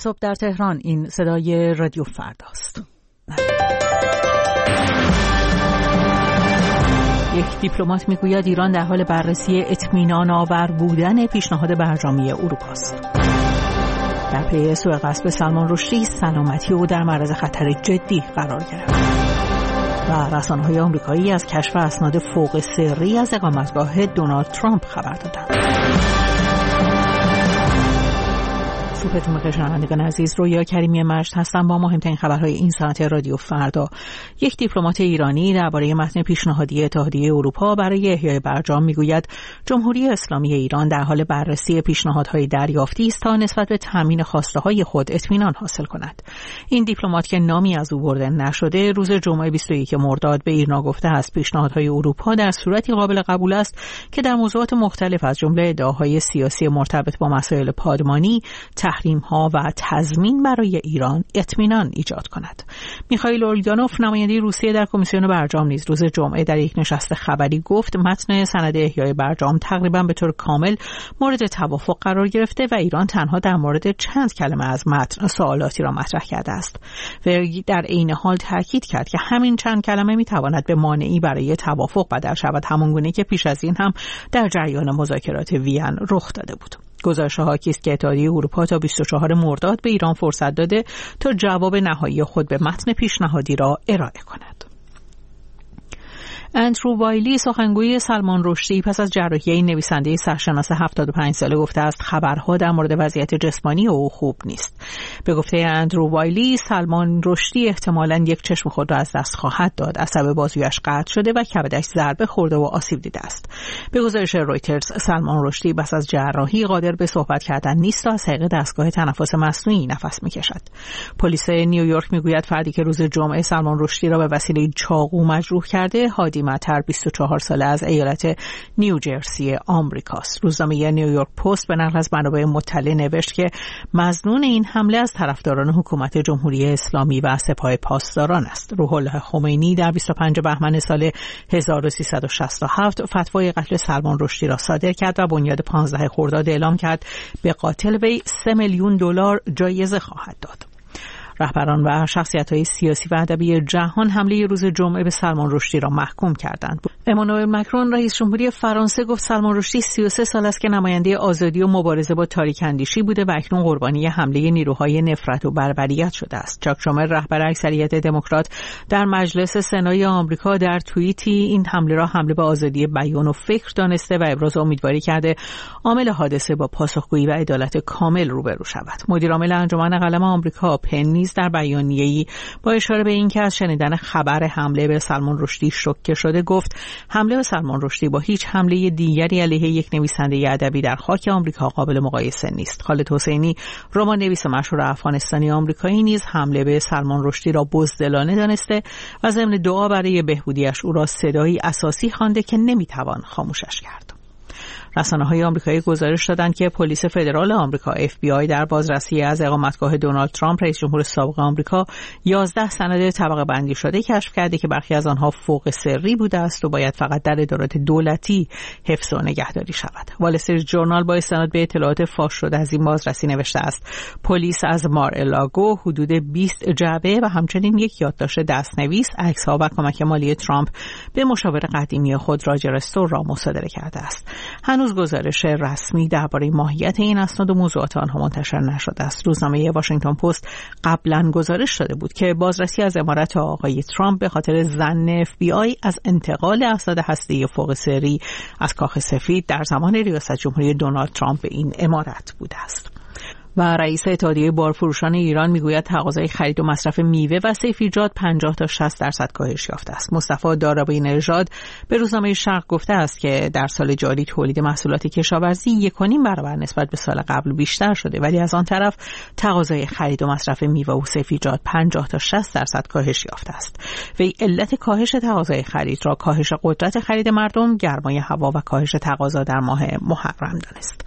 صبح در تهران. این صدای رادیو فرداست. یک دیپلمات میگوید ایران در حال بررسی اطمینان آور بودن پیشنهاد برجامی اروپا است. در پی سوء قصد سلمان رشدی سلامتی او در معرض خطر جدی قرار گرفت. و رسانه‌های آمریکایی از کشف اسناد فوق سری از اقامتگاه دونالد ترامپ خبر دادند. صبحتون بخیر شنوندگان عزیز، رویا کریمی مجد هستم با مهمترین خبرهای این ساعت رادیو فردا. یک دیپلمات ایرانی درباره متن پیشنهادی اتحادیه اروپا برای احیای برجام میگوید جمهوری اسلامی ایران در حال بررسی پیشنهادهای دریافتی است تا نسبت به تامین خواسته‌های خود اطمینان حاصل کند. این دیپلمات که نامی از او برده نشده روز جمعه 21 مرداد به ایرنا گفته است پیشنهادهای اروپا در صورتی قابل قبول است که در موضوعات مختلف از جمله ادعاهای سیاسی مرتبط با مسائل پادمانی، تحریم‌ها و تضمین برای ایران اطمینان ایجاد کند. میخائیل اولگانوف نماینده روسیه در کمیسیون برجام نیز روز جمعه در یک نشست خبری گفت متن سند احیای برجام تقریبا به طور کامل مورد توافق قرار گرفته و ایران تنها در مورد چند کلمه از متن سوالاتی را مطرح کرده است. وی در عین حال تاکید کرد که همین چند کلمه میتواند به مانعی برای توافق بدل شود، همانگونه که پیش از این هم در جریان مذاکرات وین رخ داده بود. گزارش‌ها حاکی است که اتحادیه اروپا تا 24 مرداد به ایران فرصت داده تا جواب نهایی خود به متن پیشنهادی را ارائه کند. اندرو وایلی سخنگوی سلمان رشدی پس از جراحی نویسنده سرشناس 75 ساله گفته است خبرها در مورد وضعیت جسمانی او خوب نیست. به گفته اندرو وایلی سلمان رشدی احتمالاً یک چشم خود را از دست خواهد داد، عصب بازویش قطع شده و کبدش ضربه خورده و آسیب دیده است. به گزارش رویترز سلمان رشدی پس از جراحی قادر به صحبت کردن نیست و از طریق دستگاه تنفس مصنوعی نفس می‌کشد. پلیس نیویورک میگوید فردی که روز جمعه سلمان رشدی را به وسیله چاقو مجروح کرده هادی مطر 24 ساله از ایالت نیوجرسی آمریکاست. روزنامه نیویورک پست به نقل از منابع مطلع نوشت که مظنون این حمله از طرفداران حکومت جمهوری اسلامی و سپاه پاسداران است. روح الله خمینی در 25 بهمن سال 1367 فتوای قتل سلمان رشدی را صادر کرد و بنیاد 15 خرداد اعلام کرد به قاتل وی $3 میلیون جایزه خواهد داد. رهبران و شخصیت‌های سیاسی و ادبی جهان حمله روز جمعه به سلمان رشدی را محکوم کردند. امانوئل مکرون رئیس جمهوری فرانسه گفت سلمان رشدی 33 سال است که نماینده آزادی و مبارزه با تاریک‌اندیشی بوده و اکنون قربانی حمله نیروهای نفرت و بربریت شده است. چاک شومر رهبر اکثریت دموکرات در مجلس سنای آمریکا در توییتی این حمله را حمله به آزادی بیان و فکر دانسته و ابراز امیدواری کرده عامل حادثه با پاسخگویی و عدالت کامل روبرو شود. مدیر عامل انجمن قلم آمریکا پن در بیانیه‌ای با اشاره به اینکه از شنیدن خبر حمله به سلمان رشدی شوکه شده گفت حمله به سلمان رشدی با هیچ حمله دیگری علیه یک نویسنده ادبی در خاک آمریکا قابل مقایسه نیست. خالد حسینی رمان‌نویس مشهور افغانستانی آمریکایی نیز حمله به سلمان رشدی را بزدلانه دانسته و ضمن دعا برای بهبودیش او را صدایی اساسی خوانده که نمیتوان خاموشش کرد. رسانه‌های آمریکایی گزارش دادند که پلیس فدرال آمریکا FBI در بازرسی از اقامتگاه دونالد ترامپ رئیس جمهور سابق آمریکا 11 سند طبقه بندی شده کشف کرده که برخی از آنها فوق سری بوده است و باید فقط در ادارات دولتی حفظ و نگهداری شود. وال استریت ژورنال با استناد به اطلاعات فاش شده از این بازرسی نوشته است پلیس از مار-ا-لاگو حدود 20 جعبه و همچنین یک یادداشت دستنویس، عکس‌ها و کمک مالی ترامپ به مشاور قدیمی خود راجر استور را مصادره کرده است. هنوز گزارش رسمی درباره ماهیت این اسناد و موضوعات آنها منتشر نشده است. روزنامه واشنگتن پست قبلا گزارش داده بود که بازرسی از امارت آقای ترامپ به خاطر ظن FBI از انتقال اسناد هسته‌ای فوق سری از کاخ سفید در زمان ریاست جمهوری دونالد ترامپ به این امارت بوده است. و رئیس اتحادیه بارفروشان ایران میگوید تقاضای خرید و مصرف میوه و سیفیجات 50 تا 60% کاهش یافته است. مصطفی دارابی نژاد به روزنامه شرق گفته است که در سال جاری تولید محصولات کشاورزی 1.5 برابر نسبت به سال قبل بیشتر شده، ولی از آن طرف تقاضای خرید و مصرف میوه و سیفیجات 50 تا 60% کاهش یافته است. وی علت کاهش تقاضای خرید را کاهش قدرت خرید مردم، گرمای هوا و کاهش تقاضا در ماه محرم دانست.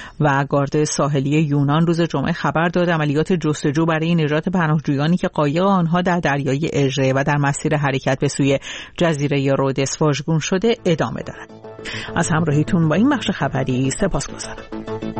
و گارد ساحلی یونان روز جمعه خبر داد عملیات جستجو برای نجات پناهجویانی که قایق آنها در دریای اژه و در مسیر حرکت به سوی جزیره رودس واژگون شده ادامه دارد. از همراهیتون با این بخش خبری سپاسگزارم.